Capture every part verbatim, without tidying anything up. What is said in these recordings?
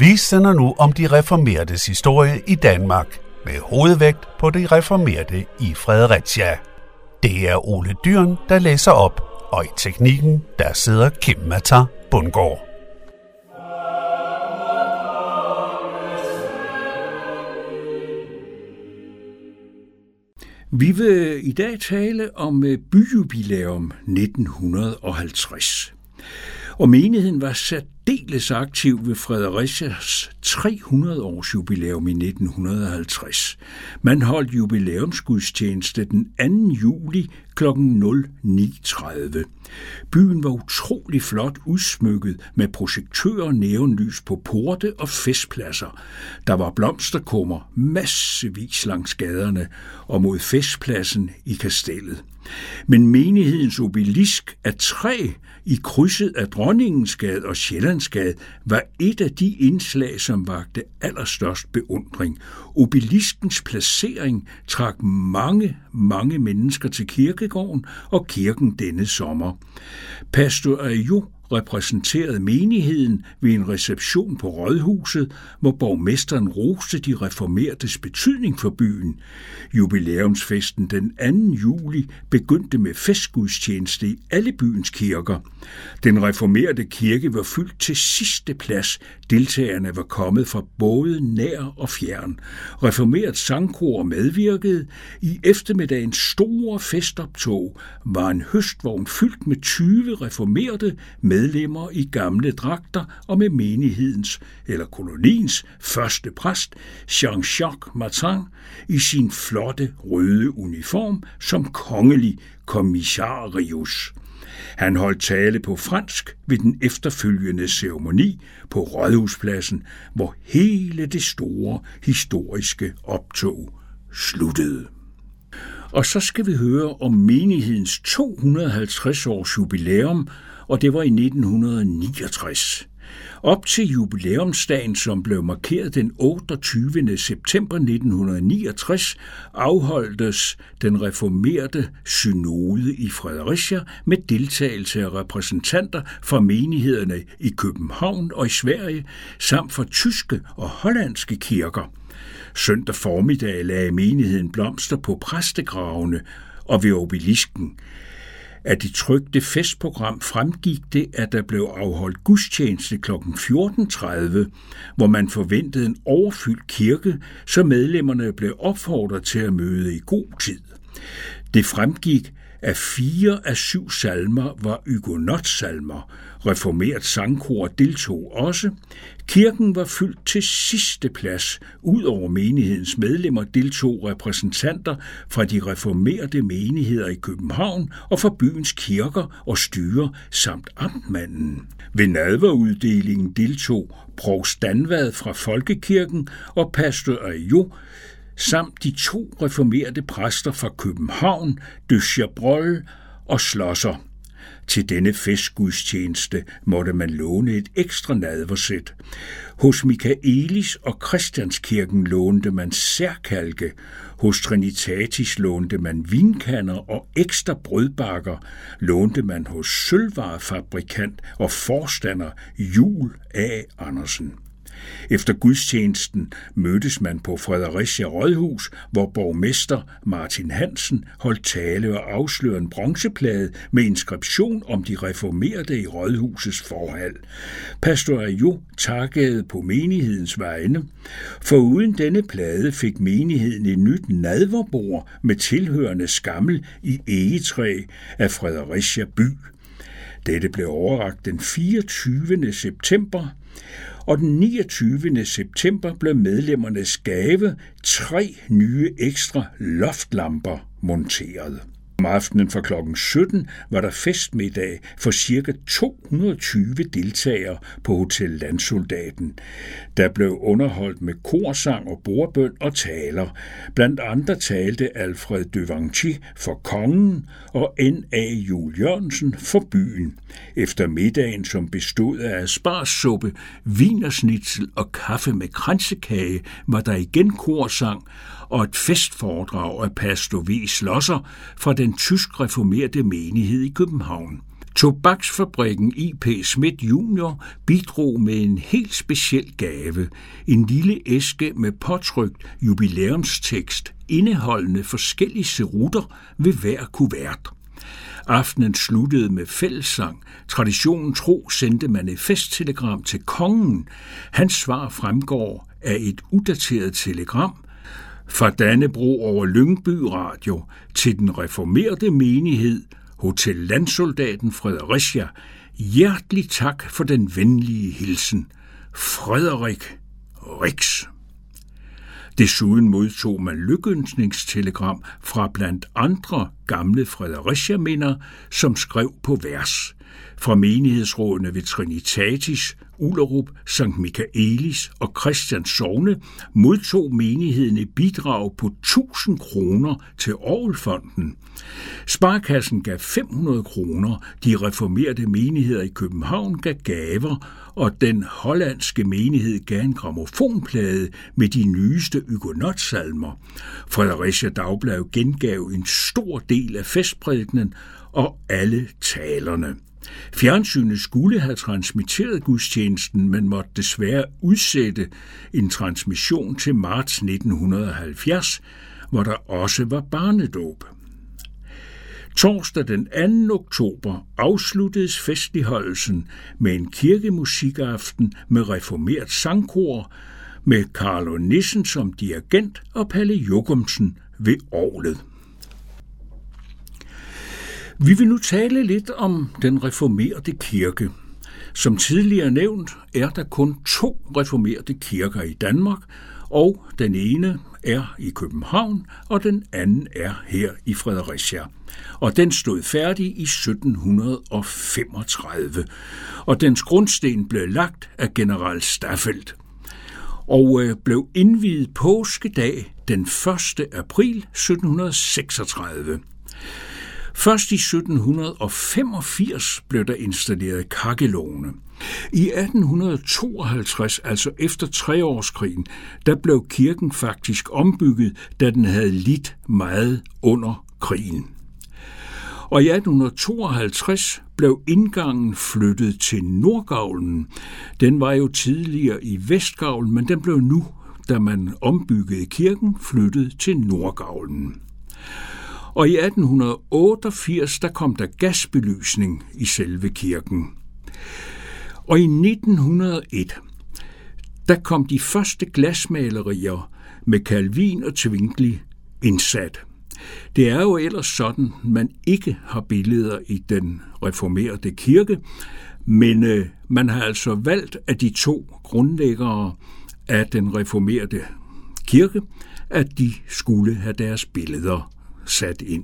Vi sender nu om de reformertes historie i Danmark, med hovedvægt på de reformerte i Fredericia. Det er Ole Dyren, der læser op, og i teknikken, der sidder Kim Matar Bundgaard. Vi vil i dag tale om byjubilæum nitten halvtreds. Og menigheden var særdeles aktiv ved Fredericias tre hundrede års jubilæum i nitten halvtreds. Man holdt jubilæumsgudstjeneste den anden juli klokken ni tredive. Byen var utrolig flot udsmykket med projektører, neonlys på porte og festpladser. Der var blomsterkummer massevis langs gaderne og mod festpladsen i kastellet. Men menighedens obelisk af træ i krydset af Dronningens-Gade og Sjællandsgade var et af de indslag, som vakte allerstørst beundring. Obeliskens placering trak mange, mange mennesker til kirkegården og kirken denne sommer. Pastor Ayo repræsenterede menigheden ved en reception på Rådhuset, hvor borgmesteren roste de reformertes betydning for byen. Jubilæumsfesten den anden juli begyndte med festgudstjeneste i alle byens kirker. Den reformerte kirke var fyldt til sidste plads. Deltagerne var kommet fra både nær og fjern. Reformeret sangkor medvirkede. I eftermiddagens store festoptog var en høstvogn fyldt med tyve reformerte medlemmer i gamle dragter og med menighedens eller koloniens første præst, Jean-Jacques Martin, i sin flotte røde uniform som kongelig kommissarius. Han holdt tale på fransk ved den efterfølgende ceremoni på Rådhuspladsen, hvor hele det store historiske optog sluttede. Og så skal vi høre om menighedens to hundrede og halvtreds års jubilæum, og det var i nitten niogtres. Op til jubilæumsdagen, som blev markeret den otteogtyvende september nitten niogtres, afholdtes den reformerte synode i Fredericia med deltagelse af repræsentanter fra menighederne i København og i Sverige, samt fra tyske og hollandske kirker. Søndag formiddag lagde menigheden blomster på præstegravene og ved obelisken. Af det trykte festprogram fremgik det, at der blev afholdt gudstjeneste klokken fjorten tredive, hvor man forventede en overfyldt kirke, så medlemmerne blev opfordret til at møde i god tid. Det fremgik, at fire af syv salmer var hugonot-salmer. Reformeret sangkor deltog også. Kirken var fyldt til sidste plads. Udover menighedens medlemmer deltog repræsentanter fra de reformerte menigheder i København og fra byens kirker og styre samt amtmanden. Ved nadveruddelingen deltog provst Danvad fra Folkekirken og pastor Ayo samt de to reformerte præster fra København, de Chabrol og Schlosser. Til denne festgudstjeneste måtte man låne et ekstra nadversæt. Hos Michaelis og Christianskirken lånte man særkalke. Hos Trinitatis lånte man vinkanner og ekstra brødbakker. Lånte man hos sølvvarefabrikant og forstander Juel A. Andersen. Efter gudstjenesten mødtes man på Fredericia Rådhus, hvor borgmester Martin Hansen holdt tale og afslørede en bronzeplade med inskription om de reformerte i Rådhusets forhal. Pastor Ayo takkede på menighedens vegne. Foruden denne plade fik menigheden et nyt nadverbord med tilhørende skammel i egetræ af Fredericia by. Dette blev overrakt den fireogtyvende september, og den niogtyvende september blev medlemmernes gave tre nye ekstra loftlamper monteret. Om aftenen fra klokken sytten var der festmiddag for ca. to hundrede og tyve deltagere på Hotel Landsoldaten. Der blev underholdt med korsang og bordbøn og taler. Blandt andre talte Alfred de Vanchi for kongen og N A Juel Jørgensen for byen. Efter middagen, som bestod af asparsuppe, wienersnitzel og kaffe med kransekage, var der igen korsang og et festforedrag af pastor V. Schlosser fra den tysk reformerte menighed i København. Tobaksfabrikken I P Schmidt junior bidrog med en helt speciel gave, en lille æske med påtrykt jubilæumstekst, indeholdende forskellige cerutter ved hver kuvert. Aftenen sluttede med fællessang. Traditionen tro sendte man et festtelegram til kongen. Hans svar fremgår af et udateret telegram fra Dannebrog over Lyngby Radio til den reformerte menighed Hotel Landsoldaten Fredericia. Hjertelig tak for den venlige hilsen. Frederik Rix. Desuden modtog man lykønskningstelegram fra blandt andre gamle Fredericia-minder, som skrev på vers. Fra menighedsrådene ved Trinitatis, Ullerup, Sankt Michaelis og Christians sogne modtog menigheden et bidrag på tusind kroner til Orgelfonden. Sparekassen gav fem hundrede kroner, de reformerte menigheder i København gav gaver, og den hollandske menighed gav en grammofonplade med de nyeste hugonotsalmer. Fredericia Dagblad gengav en stor del af festprædikenen og alle talerne. Fjernsynet skulle have transmitteret gudstjenesten, men måtte desværre udsætte en transmission til marts nitten halvfjerds, hvor der også var barnedåb. Torsdag den anden oktober afsluttedes festligholdelsen med en kirkemusikaften med reformert sangkor, med Carlo Nissen som dirigent og Palle Jokumsen ved orglet. Vi vil nu tale lidt om den reformerte kirke. Som tidligere nævnt er der kun to reformerte kirker i Danmark, og den ene er i København, og den anden er her i Fredericia. Og den stod færdig i sytten femogtredive, og dens grundsten blev lagt af general Staffeldt, og blev indviet påskedag den første april sytten seksogtredive. Først i sytten femogfirs blev der installeret kakkelovne. I atten tooghalvtreds, altså efter treårskrigen, der blev kirken faktisk ombygget, da den havde lidt meget under krigen. Og i atten tooghalvtreds blev indgangen flyttet til nordgavlen. Den var jo tidligere i vestgavlen, men den blev nu, da man ombyggede kirken, flyttet til nordgavlen. Og i atten otteogfirs der kom der gasbelysning i selve kirken. Og i nitten hundrede og et der kom de første glasmalerier med Calvin og Zwingli indsat. Det er jo ellers sådan, man ikke har billeder i den reformerte kirke, men øh, man har altså valgt af de to grundlæggere af den reformerte kirke, at de skulle have deres billeder sat ind.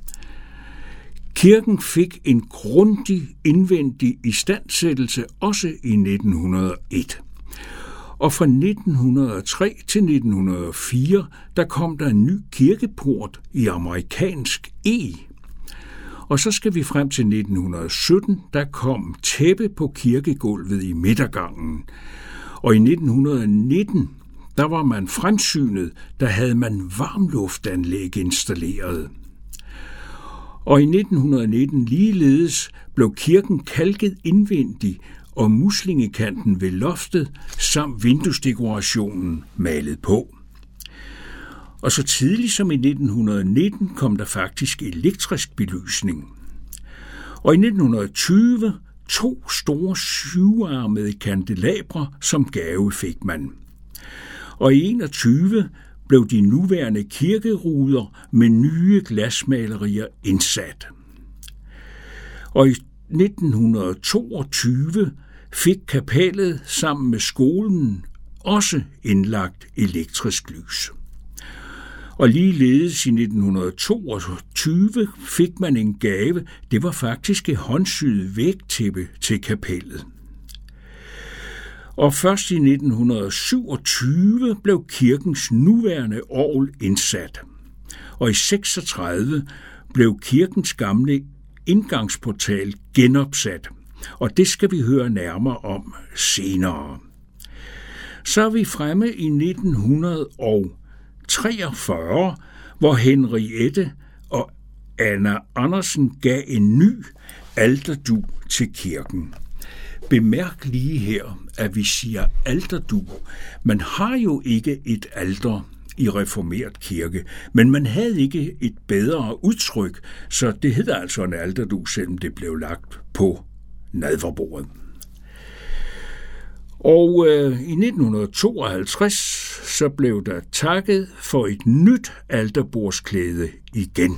Kirken fik en grundig indvendig istandsættelse også i nitten hundrede og et. Og fra nitten hundrede og tre til nitten hundrede og fire, der kom der en ny kirkeport i amerikansk eg. Og så skal vi frem til nitten hundrede og sytten, der kom tæppe på kirkegulvet i midtergangen. Og i nitten hundrede og nitten, der var man fremsynet, der havde man varmluftanlæg installeret. Og i nitten hundrede og nitten ligeledes blev kirken kalket indvendig, og muslingekanten ved loftet samt vinduesdekorationen malet på. Og så tidligt som i nitten hundrede og nitten kom der faktisk elektrisk belysning. Og i nitten hundrede og tyve to store syvarmede kandelabre som gave fik man. Og i enogtyve blev de nuværende kirkeruder med nye glasmalerier indsat. Og i nitten hundrede og toogtyve fik kapellet sammen med skolen også indlagt elektrisk lys. Og ligeledes i nitten hundrede og toogtyve fik man en gave, det var faktisk et håndsyet vægtæppe til kapellet. Og først i nitten hundrede og syvogtyve blev kirkens nuværende orgel indsat. Og i seksogtredive blev kirkens gamle indgangsportal genopsat, og det skal vi høre nærmere om senere. Så er vi fremme i nitten hundrede og treogfyrre, hvor Henriette og Anna Andersen gav en ny alterdug til kirken. Bemærk lige her, at vi siger alterdug. Man har jo ikke et alter i reformert kirke, men man havde ikke et bedre udtryk, så det hedder altså en alterdug, selvom det blev lagt på nadverbordet. Og øh, i nitten tooghalvtreds så blev der takket for et nyt alterbordsklæde igen.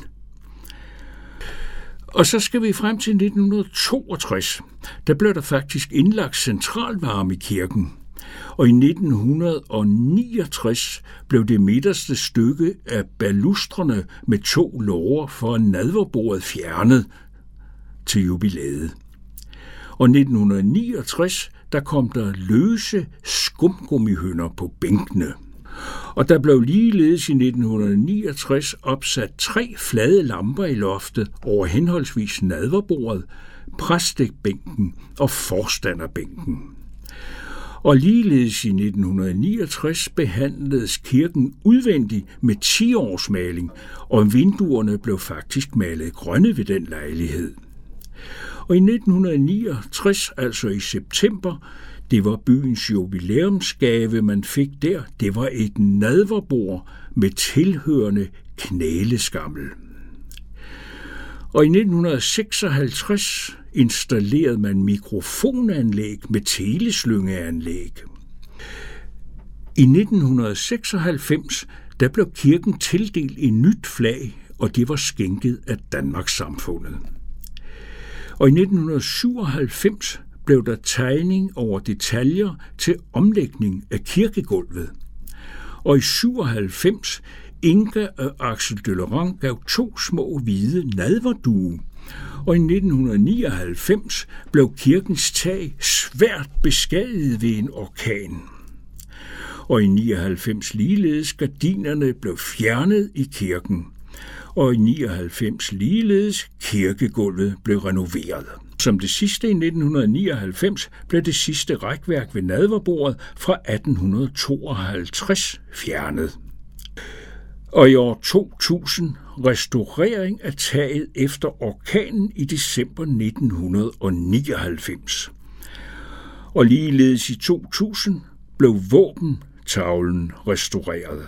Og så skal vi frem til nitten toogtres. Der blev der faktisk indlagt centralvarme i kirken. Og i nitten niogtres blev det midterste stykke af balustrene med to låger for nadverbordet fjernet til jubilæet. Og nitten niogtres der kom der løse skumgummihønder på bænkene. Og der blev ligeledes i nitten niogtres opsat tre flade lamper i loftet over henholdsvis nadverbordet, præstebænken og forstanderbænken. Og ligeledes i nitten niogtres behandledes kirken udvendigt med ti-årsmaling, og vinduerne blev faktisk malet grønne ved den lejlighed. Og i nitten niogtres, altså i september, det var byens jubilæumsgave, man fik der. Det var et nadverbord med tilhørende knæleskammel. Og i nitten seksoghalvtreds installerede man mikrofonanlæg med teleslyngeanlæg. I nitten seksoghalvfems der blev kirken tildelt et nyt flag, og det var skænket af Danmarkssamfundet. Og i nitten syvoghalvfems blev der tegning over detaljer til omlægning af kirkegulvet. Og i syvoghalvfems Inga og Axel Døllerang gav to små hvide nadverduge. Og i nitten nioghalvfems blev kirkens tag svært beskadiget ved en orkan. Og i nioghalvfems ligeledes gardinerne blev fjernet i kirken. Og i nioghalvfems ligeledes kirkegulvet blev renoveret. Som det sidste i nitten nioghalvfems blev det sidste rækværk ved nadverbordet fra atten tooghalvtreds fjernet. Og i år to tusind restaurering af taget efter orkanen i december nitten nioghalvfems. Og ligeledes i to tusind blev våbentavlen restaureret.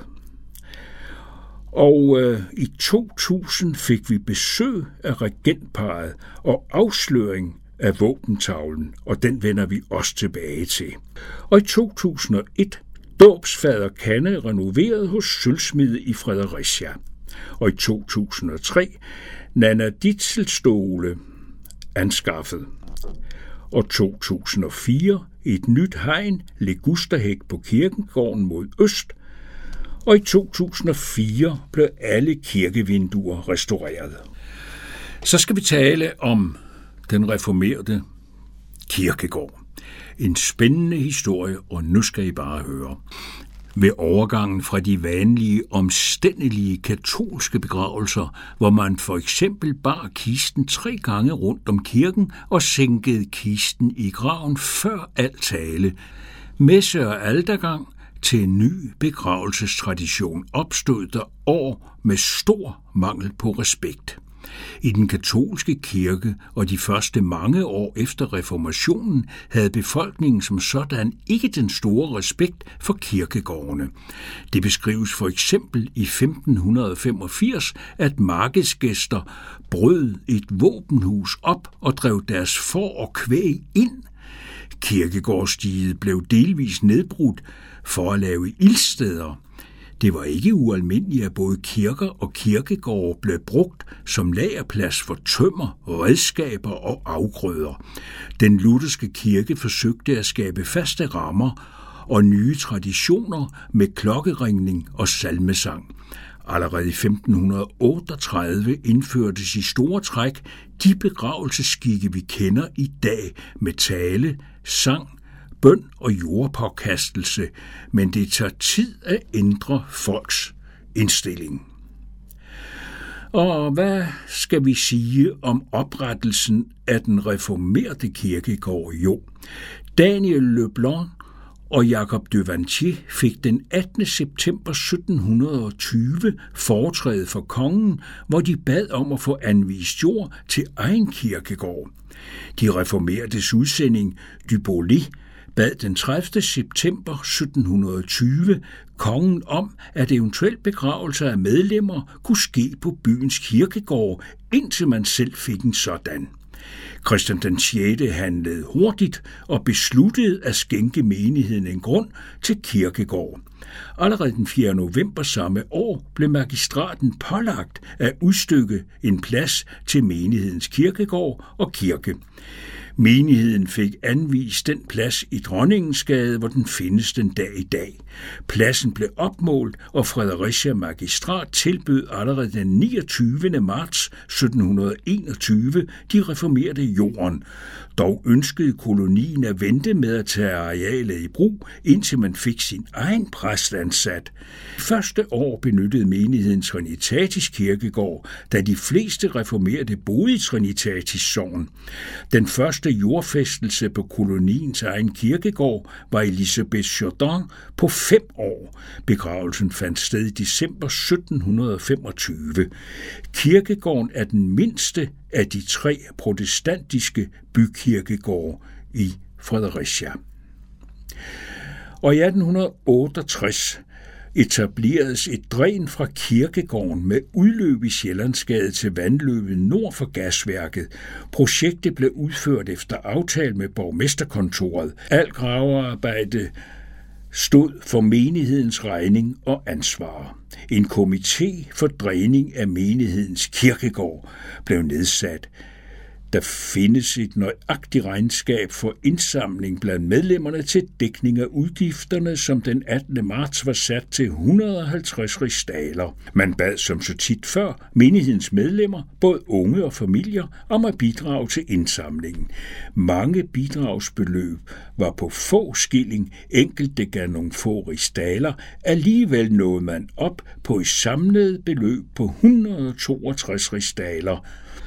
Og øh, i to tusind fik vi besøg af regentparret og afsløring af våbentavlen, og den vender vi også tilbage til. Og i to tusind og et dåbsfader Kanne renoveret hos sølvsmede i Fredericia. Og i to tusind og tre Nana Ditzelstole anskaffet. Og to tusind og fire et nyt hegn, Legusterhæk på kirkegården mod øst. Og i to tusind og fire blev alle kirkevinduer restaureret. Så skal vi tale om den reformerede kirkegård. En spændende historie, og nu skal I bare høre. Ved overgangen fra de vanlige, omstændelige katolske begravelser, hvor man for eksempel bar kisten tre gange rundt om kirken og sænkede kisten i graven før alt tale, messe og altergang, til en ny begravelsestradition opstod der år med stor mangel på respekt. I den katolske kirke og de første mange år efter reformationen havde befolkningen som sådan ikke den store respekt for kirkegårdene. Det beskrives for eksempel i femten femogfirs, at markedsgæster brød et våbenhus op og drev deres får og kvæg ind. Kirkegårdsdiget blev delvis nedbrudt for at lave ildsteder. Det var ikke ualmindeligt, at både kirker og kirkegårde blev brugt som lagerplads for tømmer, redskaber og afgrøder. Den lutherske kirke forsøgte at skabe faste rammer og nye traditioner med klokkeringning og salmesang. Allerede i femten otteogtredive indførtes i store træk de begravelsesskikke, vi kender i dag med tale, sang, bøn og jordpåkastelse, men det tager tid at ændre folks indstilling. Og hvad skal vi sige om oprettelsen af den reformerte kirkegård? Jo, Daniel Leblanc og Jacob de Vantier fik den attende september sytten tyve foretræde for kongen, hvor de bad om at få anvist jord til egen kirkegård. De reformertes udsending du Boulay bad den tredivte september sytten tyve kongen om, at eventuel begravelse af medlemmer kunne ske på byens kirkegård, indtil man selv fik en sådan. Christian den sjette handlede hurtigt og besluttede at skænke menigheden en grund til kirkegård. Allerede den fjerde november samme år blev magistraten pålagt at udstykke en plads til menighedens kirkegård og kirke. Menigheden fik anvist den plads i Dronningens-Gade, hvor den findes den dag i dag. Pladsen blev opmålt, og Fredericia Magistrat tilbød allerede den niogtyvende marts sytten enogtyve de reformerte jorden. Dog ønskede kolonien at vente med at tage arealet i brug, indtil man fik sin egen præst ansat. Første år benyttede menigheden Trinitatis kirkegård, da de fleste reformerte boede i Trinitatis sogn. Den første jordfæstelse på koloniens egen kirkegård var Elisabeth Jourdan på fem år. Begravelsen fandt sted i december sytten femogtyve. Kirkegården er den mindste af de tre protestantiske bykirkegårde i Fredericia. Og i atten otteogtres etableredes et dræn fra kirkegården med udløb i Sjællandsgade til vandløbet nord for gasværket. Projektet blev udført efter aftale med borgmesterkontoret. Alt gravearbejde stod for menighedens regning og ansvar. En komité for dræning af menighedens kirkegård blev nedsat. Der findes et nøjagtigt regnskab for indsamling blandt medlemmerne til dækning af udgifterne, som den attende marts var sat til et hundrede og halvtreds rigsdaler. Man bad som så tit før menighedens medlemmer, både unge og familier, om at bidrage til indsamlingen. Mange bidragsbeløb var på få skilling, enkelte gav nogle få rigsdaler, alligevel nåede man op på et samlet beløb på et hundrede og toogtres rigsdaler.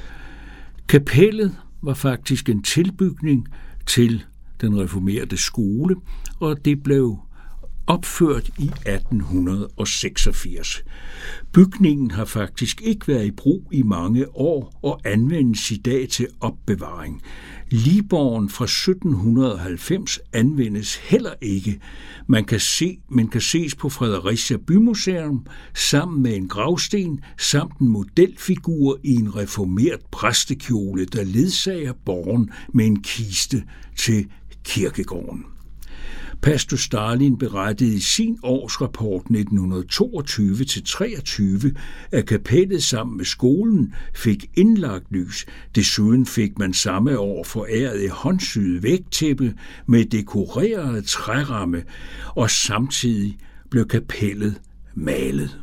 Kapellet var faktisk en tilbygning til den reformerte skole, og det blev opført i atten seksogfirs. Bygningen har faktisk ikke været i brug i mange år og anvendes i dag til opbevaring. Ligborgen fra sytten halvfems anvendes heller ikke. Man kan se, man kan ses på Fredericia Bymuseum sammen med en gravsten samt en modelfigur i en reformert præstekjole, der ledsager borgen med en kiste til kirkegården. Pastor Stalin berettede i sin årsrapport nitten toogtyve til treogtyve, at kapellet sammen med skolen fik indlagt lys. Desuden fik man samme år foræret et håndsyet vægtæppe med dekoreret træramme, og samtidig blev kapellet malet.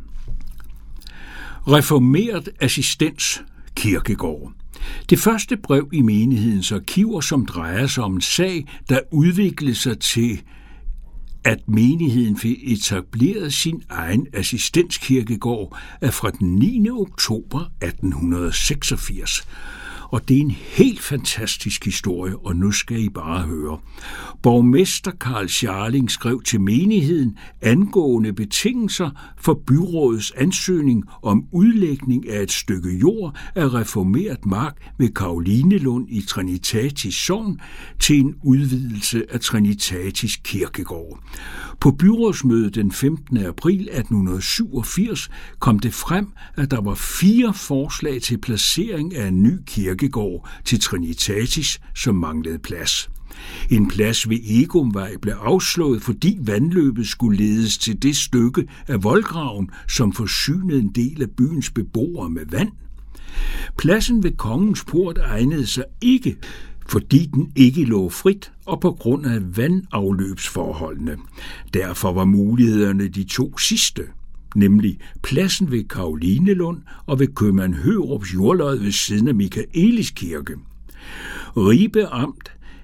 Reformert assistens kirkegård. Det første brev i menighedens arkiver, som drejer sig om en sag, der udviklede sig til, at menigheden fik etableret sin egen assistenskirkegård, er fra den niende oktober atten seksogfirs. Og det er en helt fantastisk historie, og nu skal I bare høre. Borgmester Karl Scharling skrev til menigheden angående betingelser for byrådets ansøgning om udlægning af et stykke jord af reformeret mark ved Carolinelund i Trinitatis sogn til en udvidelse af Trinitatis kirkegård. På byrådsmødet den femtende april atten syvogfirs kom det frem, at der var fire forslag til placering af en ny kirkegård til Trinitatis, som manglede plads. En plads ved Egumvej blev afslået, fordi vandløbet skulle ledes til det stykke af voldgraven, som forsynede en del af byens beboere med vand. Pladsen ved Kongens Port egnede sig ikke, fordi den ikke lå frit og på grund af vandafløbsforholdene. Derfor var mulighederne de to sidste, nemlig pladsen ved Carolinelund og ved købmand Hørups jordlod ved siden af Michaelis kirke. Ribe Amt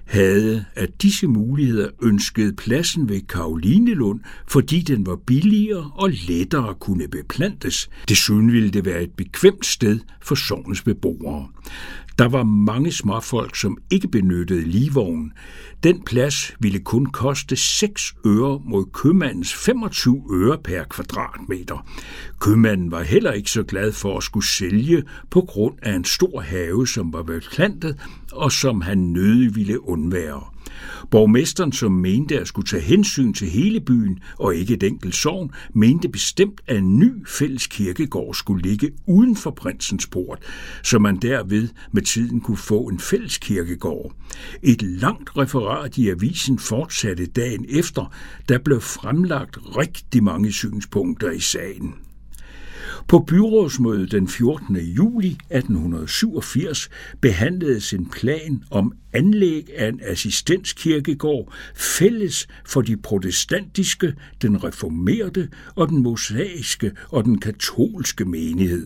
havde af disse muligheder ønsket pladsen ved Carolinelund, fordi den var billigere og lettere kunne beplantes. Desuden ville det være et bekvemt sted for sognets beboere. Der var mange småfolk, som ikke benyttede ligvognen. Den plads ville kun koste seks øre mod købmandens femogtyve øre per kvadratmeter. Købmanden var heller ikke så glad for at skulle sælge på grund af en stor have, som var beplantet og som han nødig ville undvære. Borgmesteren, som mente at skulle tage hensyn til hele byen og ikke et enkelt sogn, mente bestemt, at en ny fælles kirkegård skulle ligge uden for prinsens port, så man derved med tiden kunne få en fælles kirkegård. Et langt referat i avisen fortsatte dagen efter, der blev fremlagt rigtig mange synspunkter i sagen. På byrådsmødet den fjortende juli atten syvogfirs behandledes en plan om anlæg af en assistenskirkegård fælles for de protestantiske, den reformerte og den mosaiske og den katolske menighed.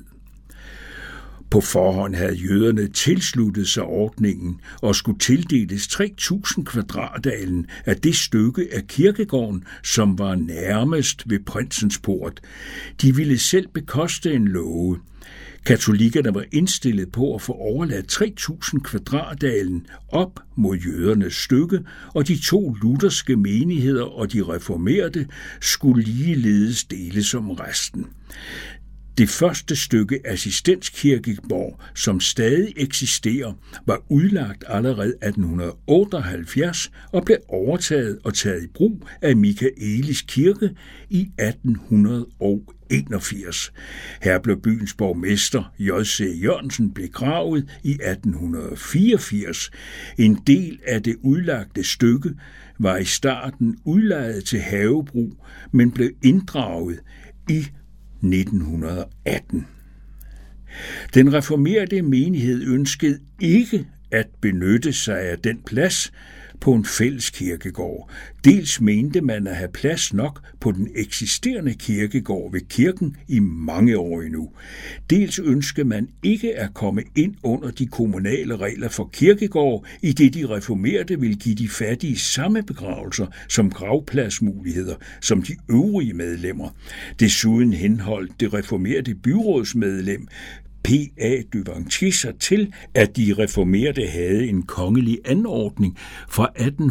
På forhånd havde jøderne tilsluttet sig ordningen og skulle tildeles tre tusind kvadratalen af det stykke af kirkegården, som var nærmest ved prinsens port. De ville selv bekoste en låge. Katolikkerne var indstillet på at få overladt tre tusind kvadratalen op mod jødernes stykke, og de to lutherske menigheder og de reformerte skulle ligeledes deles om resten. Det første stykke assistenskirkegård, som stadig eksisterer, var udlagt allerede atten otteoghalvfjerds og blev overtaget og taget i brug af Michaelis Kirke i atten enogfirs. Her blev byens borgmester J C Jørgensen begravet i atten fireogfirs. En del af det udlagte stykke var i starten udlejet til havebrug, men blev inddraget i nitten atten. Den reformerede menighed ønskede ikke at benytte sig af den plads på en fælles kirkegård. Dels mente man at have plads nok på den eksisterende kirkegård ved kirken i mange år endnu. Dels ønskede man ikke at komme ind under de kommunale regler for kirkegård, i det de reformerte ville give de fattige samme begravelser som gravpladsmuligheder som de øvrige medlemmer. Desuden henholdt det reformerte byrådsmedlem P A Duvantier sig til, at de reformerte havde en kongelig anordning fra atten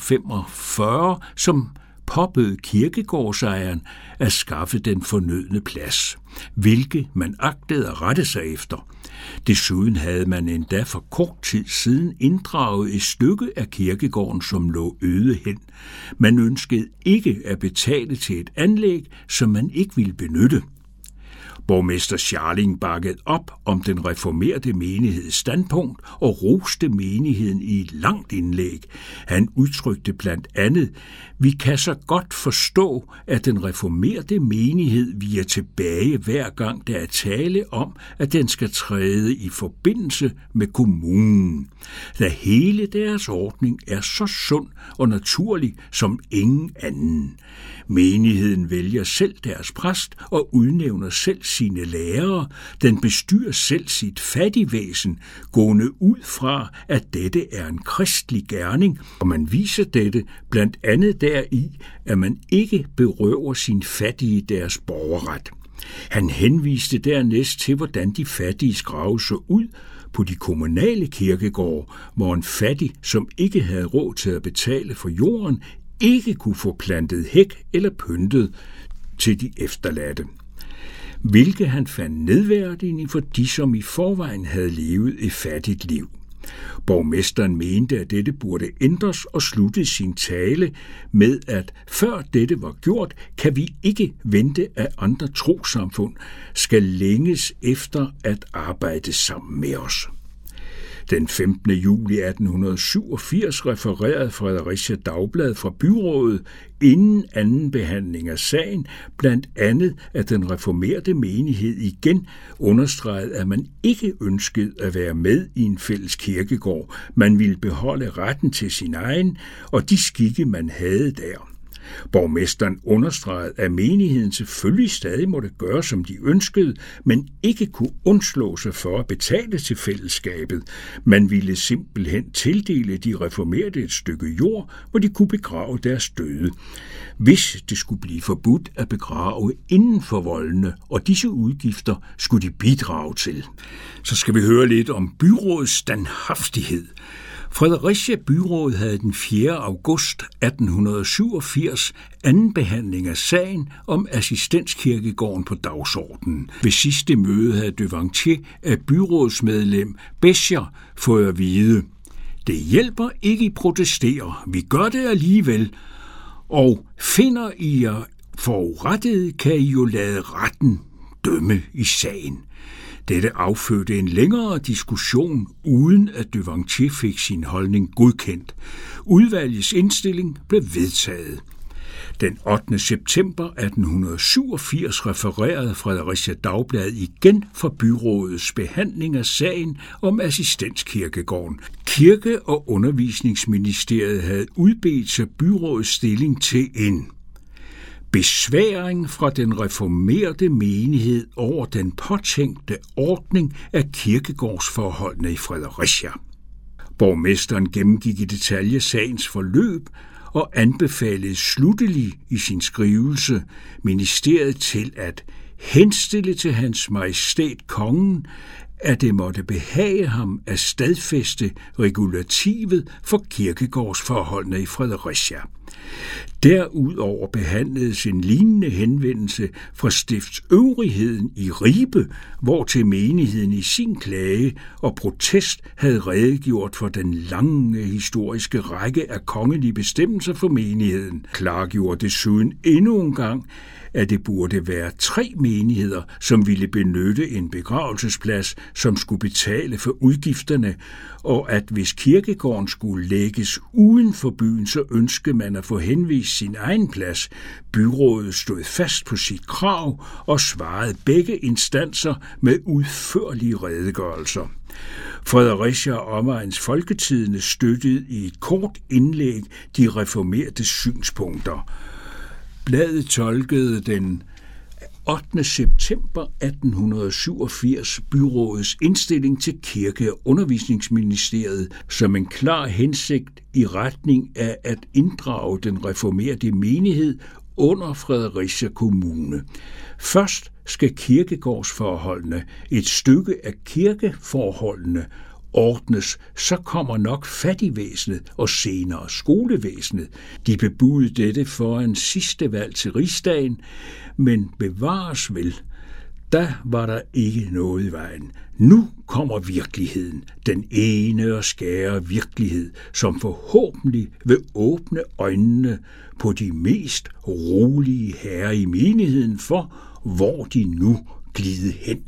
femogfyrre, som påbød kirkegårdsejeren at skaffe den fornødne plads, hvilket man agtede at rette sig efter. Desuden havde man endda for kort tid siden inddraget et stykke af kirkegården, som lå øde hen. Man ønskede ikke at betale til et anlæg, som man ikke ville benytte. Borgmester Scharling bakkede op om den reformerte menigheds standpunkt og roste menigheden i et langt indlæg. Han udtrykte blandt andet: "Vi kan så godt forstå, at den reformerte menighed viger tilbage hver gang der er tale om, at den skal træde i forbindelse med kommunen, da hele deres ordning er så sund og naturlig som ingen anden. Menigheden vælger selv deres præst og udnævner selv sine lærere. Den bestyrer selv sit fattigvæsen, gående ud fra, at dette er en kristelig gerning, og man viser dette blandt andet deri, at man ikke berøver sin fattige deres borgerret." Han henviste dernæst til, hvordan de fattige grave så ud på de kommunale kirkegårde, hvor en fattig, som ikke havde råd til at betale for jorden, ikke kunne få plantet hæk eller pyntet til de efterladte, hvilket han fandt nedværdigende for de, som i forvejen havde levet et fattigt liv. Borgmesteren mente, at dette burde ændres og sluttede sin tale med, at før dette var gjort, kan vi ikke vente, at andre trossamfund skal længes efter at arbejde sammen med os. Den femtende juli atten syvogfirs refererede Fredericia Dagblad fra byrådet inden anden behandling af sagen, blandt andet at den reformerte menighed igen understregede, at man ikke ønskede at være med i en fælles kirkegård. Man ville beholde retten til sin egen og de skikke, man havde der. Borgmesteren understregede, at menigheden selvfølgelig stadig måtte gøre, som de ønskede, men ikke kunne undslå sig for at betale til fællesskabet. Man ville simpelthen tildele de reformerte et stykke jord, hvor de kunne begrave deres døde, hvis det skulle blive forbudt at begrave inden for voldene, og disse udgifter skulle de bidrage til. Så skal vi høre lidt om byrådets standhaftighed. Fredericia Byråd havde den fjerde august atten syvogfirs anden behandling af sagen om assistenskirkegården på dagsordenen. Ved sidste møde havde Devantier af byrådsmedlem Bescher fået at vide: "Det hjælper ikke I protesterer, vi gør det alligevel, og finder I jer forurettede, kan I jo lade retten dømme i sagen." Dette affødte en længere diskussion, uden at Devantier fik sin holdning godkendt. Udvalgets indstilling blev vedtaget. Den ottende september atten syvogfirs refererede Fredericia Dagblad igen for byrådets behandling af sagen om assistenskirkegården. Kirke- og Undervisningsministeriet havde udbedt sig byrådets stilling til en besværing fra den reformerte menighed over den påtænkte ordning af kirkegårdsforholdene i Fredericia. Borgmesteren gennemgik i detalje sagens forløb og anbefalede sluttelig i sin skrivelse ministeriet til at henstille til hans majestæt kongen, at det måtte behage ham at stadfæste regulativet for kirkegårdsforholdene i Fredericia. Derudover behandledes en lignende henvendelse fra stiftsøvrigheden i Ribe, hvor til menigheden i sin klage og protest havde redegjort for den lange historiske række af kongelige bestemmelser for menigheden. Klargjorde desuden endnu en gang, at det burde være tre menigheder, som ville benytte en begravelsesplads, som skulle betale for udgifterne, og at hvis kirkegården skulle lægges uden for byen, så ønskede man at få henvist sin egen plads. Byrådet stod fast på sit krav og svarede begge instanser med udførlige redegørelser. Fredericia og omegns Folketidende støttede i et kort indlæg de reformerte synspunkter. Bladet tolkede den ottende september atten syvogfirs byrådets indstilling til Kirke- og Undervisningsministeriet som en klar hensigt i retning af at inddrage den reformerte menighed under Fredericia Kommune. Først skal kirkegårdsforholdene, et stykke af kirkeforholdene, ordnes, så kommer nok fattigvæsenet og senere skolevæsenet. De bebudede dette foran sidste valg til rigsdagen, men bevares vel, da var der ikke noget i vejen. Nu kommer virkeligheden, den ene og skære virkelighed, som forhåbentlig vil åbne øjnene på de mest rolige herrer i menigheden for, hvor de nu glider hen.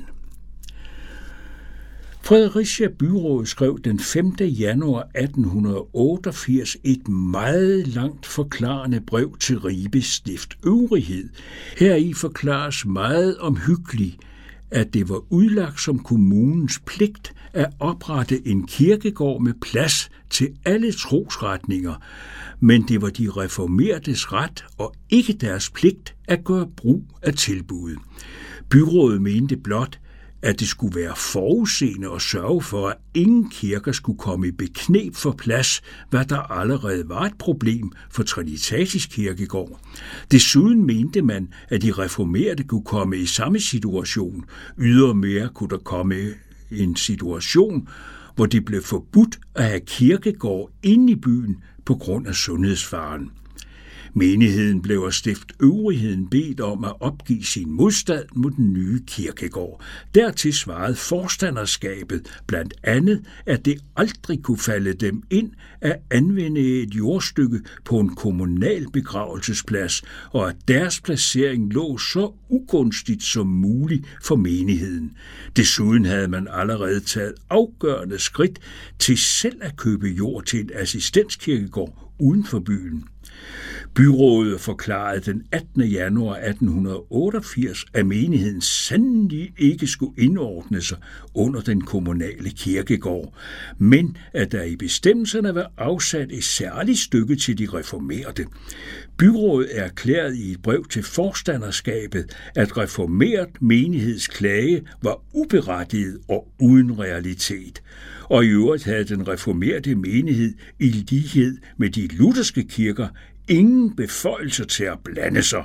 Fredericia Byråd skrev den femte januar atten otteogfirs et meget langt forklarende brev til Ribe stiftsøvrighed. Heri forklares meget omhyggeligt, at det var udlagt som kommunens pligt at oprette en kirkegård med plads til alle trosretninger, men det var de reformertes ret og ikke deres pligt at gøre brug af tilbuddet. Byrådet mente blot, at det skulle være forudseende og sørge for, at ingen kirker skulle komme i bekneb for plads, hvad der allerede var et problem for Trinitatis kirkegård. Desuden mente man, at de reformerte kunne komme i samme situation. Ydermere kunne der komme en situation, hvor det blev forbudt at have kirkegård inde i byen på grund af sundhedsfaren. Menigheden blev af stiftsøvrigheden bedt om at opgive sin modstand mod den nye kirkegård. Dertil svarede forstanderskabet blandt andet, at det aldrig kunne falde dem ind at anvende et jordstykke på en kommunal begravelsesplads, og at deres placering lå så ugunstigt som muligt for menigheden. Desuden havde man allerede taget afgørende skridt til selv at købe jord til en assistenskirkegård uden for byen. Byrådet forklarede den attende januar atten otteogfirs, at menigheden sandelig ikke skulle indordne sig under den kommunale kirkegård, men at der i bestemmelserne var afsat et særligt stykke til de reformerte. Byrådet erklærede i et brev til forstanderskabet, at reformert menighedsklage var uberettiget og uden realitet, og i øvrigt havde den reformerte menighed i lighed med de lutherske kirker ingen beføjelser til at blande sig.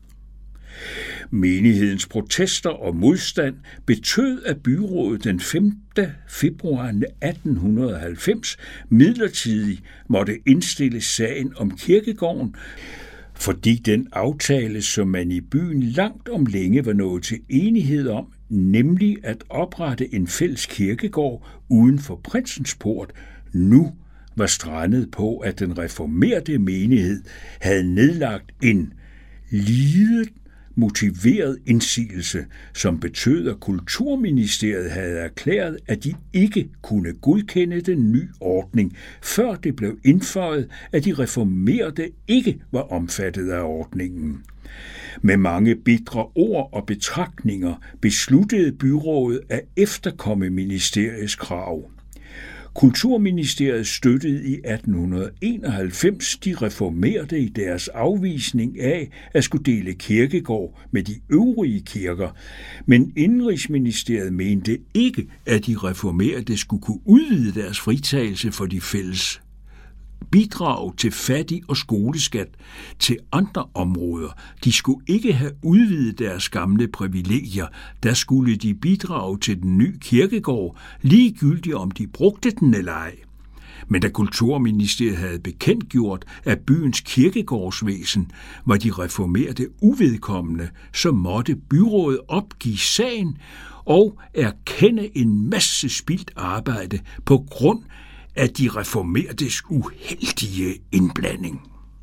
Menighedens protester og modstand betød, at byrådet den femte februar atten halvfems midlertidigt måtte indstille sagen om kirkegården, fordi den aftale, som man i byen langt om længe var nået til enighed om, nemlig at oprette en fælles kirkegård uden for Prinsens Port, nu var strandet på, at den reformerte menighed havde nedlagt en lidet motiveret indsigelse, som betød, at Kulturministeriet havde erklæret, at de ikke kunne godkende den nye ordning, før det blev indføjet, at de reformerte ikke var omfattet af ordningen. Med mange bitre ord og betragtninger besluttede byrådet at efterkomme ministeriets krav. Kulturministeriet støttede i atten enoghalvfems de reformerte i deres afvisning af at skulle dele kirkegård med de øvrige kirker, men Indenrigsministeriet mente ikke, at de reformerte skulle kunne udvide deres fritagelse for de fælles bidrag til fattig- og skoleskat til andre områder. De skulle ikke have udvidet deres gamle privilegier. Der skulle de bidrage til den nye kirkegård, ligegyldigt om de brugte den eller ej. Men da Kulturministeriet havde bekendtgjort, at byens kirkegårdsvæsen var de reformerte uvedkommende, så måtte byrådet opgive sagen og erkende en masse spildt arbejde på grund af de reformertes uheldige indblanding.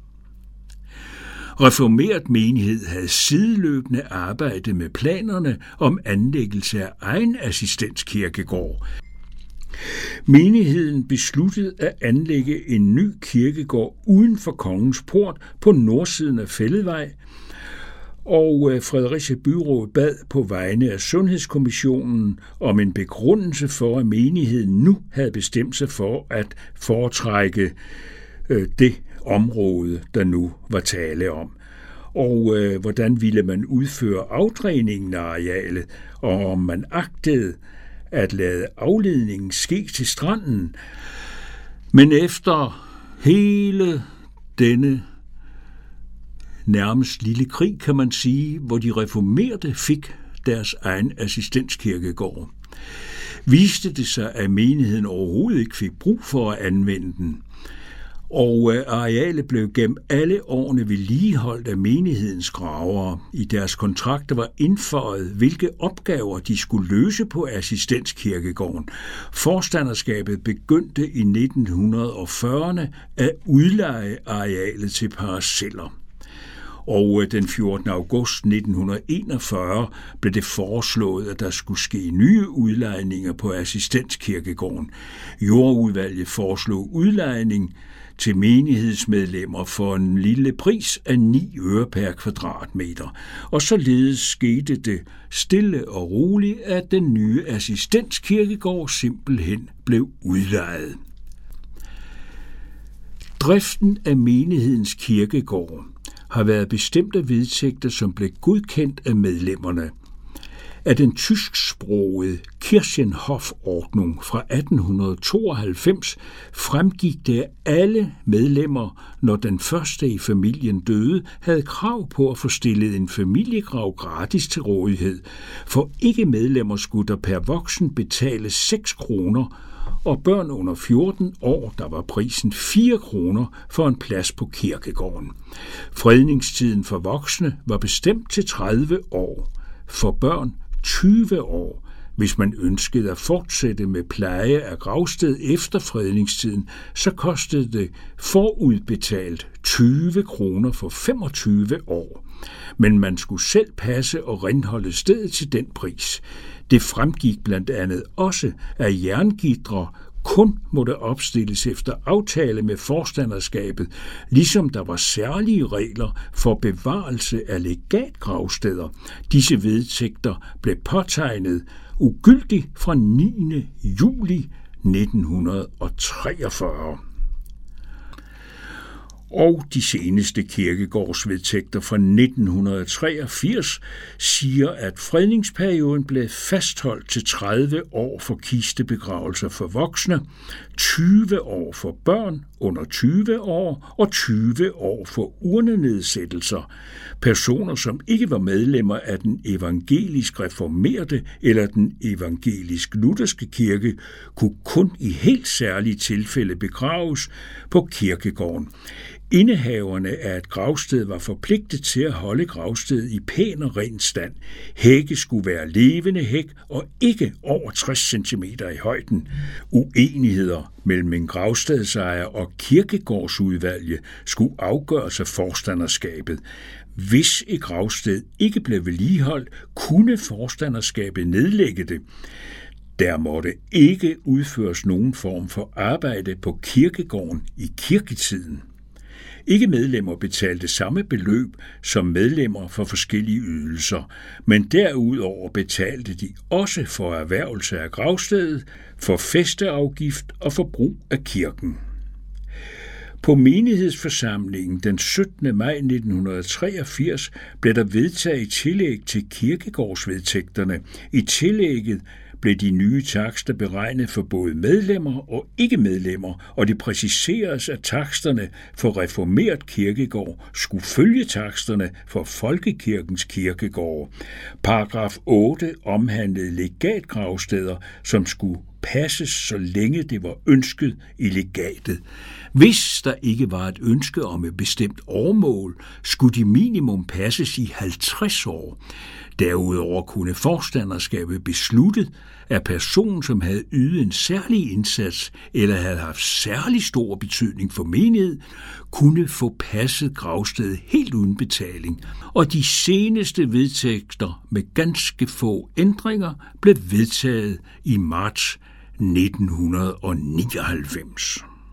Reformert menighed havde sideløbende arbejdet med planerne om anlæggelse af egen assistenskirkegård. Menigheden besluttede at anlægge en ny kirkegård uden for Kongens Port på nordsiden af Fælledvej, og Fredericia Byråd bad på vegne af Sundhedskommissionen om en begrundelse for, at menigheden nu havde bestemt sig for at foretrække det område, der nu var tale om. Og øh, hvordan ville man udføre afdræningen af arealet, og om man agtede at lade afledningen ske til stranden. Men efter hele denne nærmest lille krig, kan man sige, hvor de reformerte fik deres egen assistenskirkegård, viste det sig, at menigheden overhovedet ikke fik brug for at anvende den. Og arealet blev gennem alle årene vedligeholdt af menighedens gravere. I deres kontrakter var indføjet, hvilke opgaver de skulle løse på assistenskirkegården. Forstanderskabet begyndte i nitten fyrrerne at udleje arealet til parceller. Og den fjortende august nitten enogfyrre blev det foreslået, at der skulle ske nye udlejninger på assistenskirkegården. Jordudvalget foreslog udlejning til menighedsmedlemmer for en lille pris af ni øre per kvadratmeter. Og således skete det stille og roligt, at den nye assistenskirkegård simpelthen blev udlejet. Driften af menighedens kirkegård har været bestemte vedtægter, som blev godkendt af medlemmerne. Af den tysksprogede Kirchenhof-ordning fra atten tooghalvfems fremgik det, at alle medlemmer, når den første i familien døde, havde krav på at få stillet en familiegrav gratis til rådighed. For ikke-medlemmer skulle der per voksen betale seks kroner, og børn under fjorten år, der var prisen fire kroner for en plads på kirkegården. Fredningstiden for voksne var bestemt til tredive år, for børn tyve år. Hvis man ønskede at fortsætte med pleje af gravsted efter fredningstiden, så kostede det forudbetalt tyve kroner for femogtyve år. Men man skulle selv passe og renholde stedet til den pris. Det fremgik blandt andet også, at jerngitre kun måtte opstilles efter aftale med forstanderskabet, ligesom der var særlige regler for bevarelse af legatgravsteder. Disse vedtægter blev påtegnet ugyldigt fra niende juli nitten treogfyrre. Og de seneste kirkegårdsvedtægter fra nitten treogfirs siger, at fredningsperioden blev fastholdt til tredive år for kistebegravelser for voksne, tyve år for børn under tyve år og tyve år for urnenedsættelser. Personer, som ikke var medlemmer af den evangelisk reformerte eller den evangelisk-lutherske kirke, kunne kun i helt særlige tilfælde begraves på kirkegården. Indehaverne af et gravsted var forpligtet til at holde gravstedet i pæn og ren stand. Hække skulle være levende hæk og ikke over tres centimeter i højden. Uenigheder mellem en gravstedsejer og kirkegårdsudvalget skulle afgøres af forstanderskabet. Hvis et gravsted ikke blev vedligeholdt, kunne forstanderskabet nedlægge det. Der måtte ikke udføres nogen form for arbejde på kirkegården i kirketiden. Ikke medlemmer betalte samme beløb som medlemmer for forskellige ydelser, men derudover betalte de også for erhvervelse af gravstedet, for festeafgift og for brug af kirken. På menighedsforsamlingen den syttende maj nitten treogfirs blev der vedtaget tillæg til kirkegårdsvedtægterne. I tillægget blev de nye takster beregnet for både medlemmer og ikke-medlemmer, og det præciseres, at taksterne for reformert kirkegård skulle følge taksterne for folkekirkens kirkegård. Paragraf otte omhandlede legatgravsteder, som skulle passes, så længe det var ønsket i legatet. Hvis der ikke var et ønske om et bestemt årmål, skulle de minimum passes i halvtreds år. Derudover kunne forstanderskabet beslutte, at personen, som havde ydet en særlig indsats eller havde haft særlig stor betydning for menighed, kunne få passet gravstedet helt uden betaling. Og de seneste vedtægter med ganske få ændringer blev vedtaget i marts nitten nioghalvfems.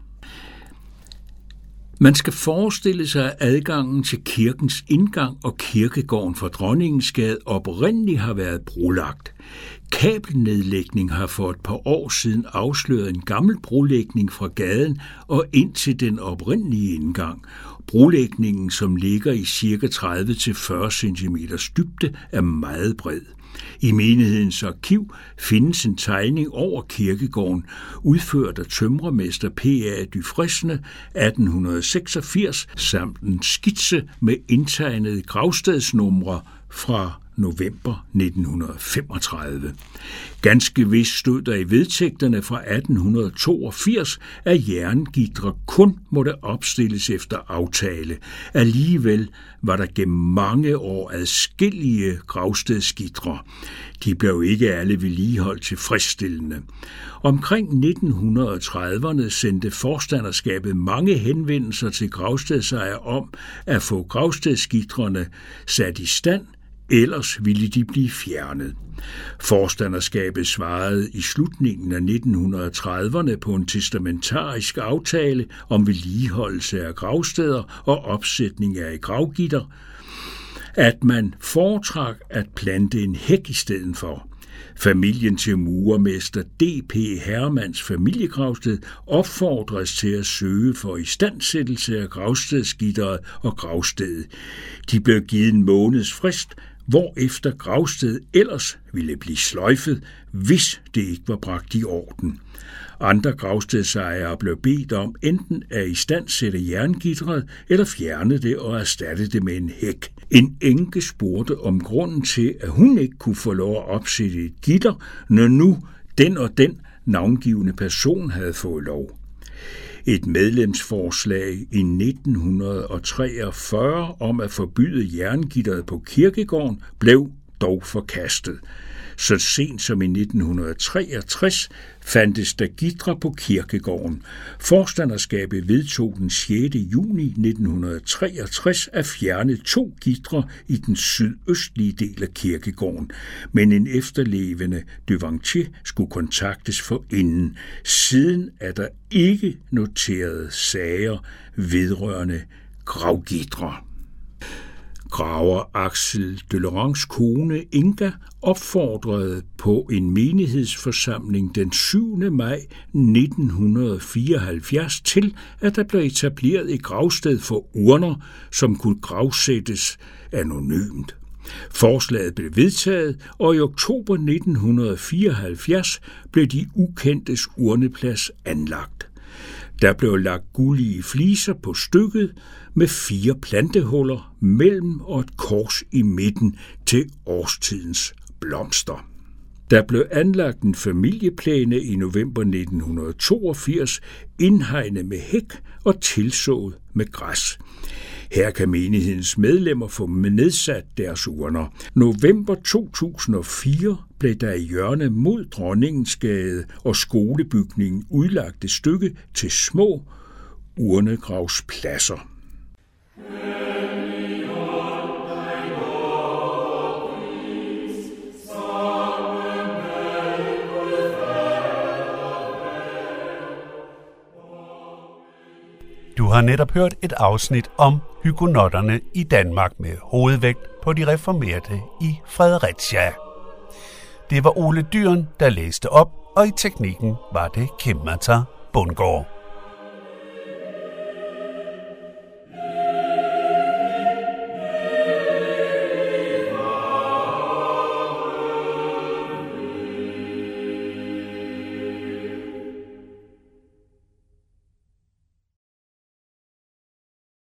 Man skal forestille sig, at adgangen til kirkens indgang og kirkegården fra Dronningesgade oprindeligt har været brolagt. Kabelnedlægning har for et par år siden afsløret en gammel brolægning fra gaden og ind til den oprindelige indgang. Brolægningen, som ligger i ca. tredive til fyrre centimeter dybde, er meget bred. I menighedens arkiv findes en tegning over kirkegården, udført af tømrermester P A Dufresne atten seksogfirs, samt en skitse med indtegnede gravstedsnumre fra november nitten femogtredive. Ganske vist stod der i vedtægterne fra atten toogfirs, at jerngitre kun måtte opstilles efter aftale. Alligevel var der gennem mange år adskillige gravstedsgitre. De blev ikke alle vedligeholdt tilfredsstillende. Omkring nitten trediverne sendte forstanderskabet mange henvendelser til gravstedsejer om at få gravstedsgitrene sat i stand, ellers ville de blive fjernet. Forstanderskabet svarede i slutningen af nitten trediverne på en testamentarisk aftale om vedligeholdelse af gravsteder og opsætning af gravgitter, at man foretrak at plante en hæk i stedet for. Familien til murermester D P Hermans familiegravsted opfordres til at søge for istandsættelse af gravstedsgitteret og gravstedet. De blev givet en måneds frist, hvorefter gravstedet ellers ville blive sløjfet, hvis det ikke var bragt i orden. Andre gravstedsejere blev bedt om enten at istandsætte jerngitteret eller fjerne det og erstatte det med en hæk. En enke spurgte om grunden til, at hun ikke kunne få lov at opsætte et gitter, når nu den og den navngivende person havde fået lov. Et medlemsforslag i nitten treogfyrre om at forbyde jerngitteret på kirkegården blev dog forkastet. Så sent som i nitten treogtres fandtes der gitre på kirkegården. Forstanderskabet vedtog den sjette juni nitten treogtres at fjerne to gitre i den sydøstlige del af kirkegården, men en efterlevende Devantier skulle kontaktes forinden. Siden er der ikke noteret sager vedrørende gravgitre. Graver Axel Døllerangs kone Inga opfordrede på en menighedsforsamling den syvende maj nitten fireoghalvfjerds til, at der blev etableret et gravsted for urner, som kunne gravsættes anonymt. Forslaget blev vedtaget, og i oktober nitten fireoghalvfjerds blev de ukendtes urneplads anlagt. Der blev lagt gullige fliser på stykket med fire plantehuller mellem og et kors i midten til årstidens blomster. Der blev anlagt en familieplæne i november nitten toogfirs, indhegnet med hæk og tilsået med græs. Her kan menighedens medlemmer få nedsat deres urner. November to tusind og fire blev der i hjørnet mod Dronningens-Gade og skolebygningen udlagt et stykke til små urnegravspladser. Du har netop hørt et afsnit om hygonotterne i Danmark med hovedvægt på de reformerte i Fredericia. Det var Ole Dyren, der læste op, og i teknikken var det Kim Mata Bundgaard.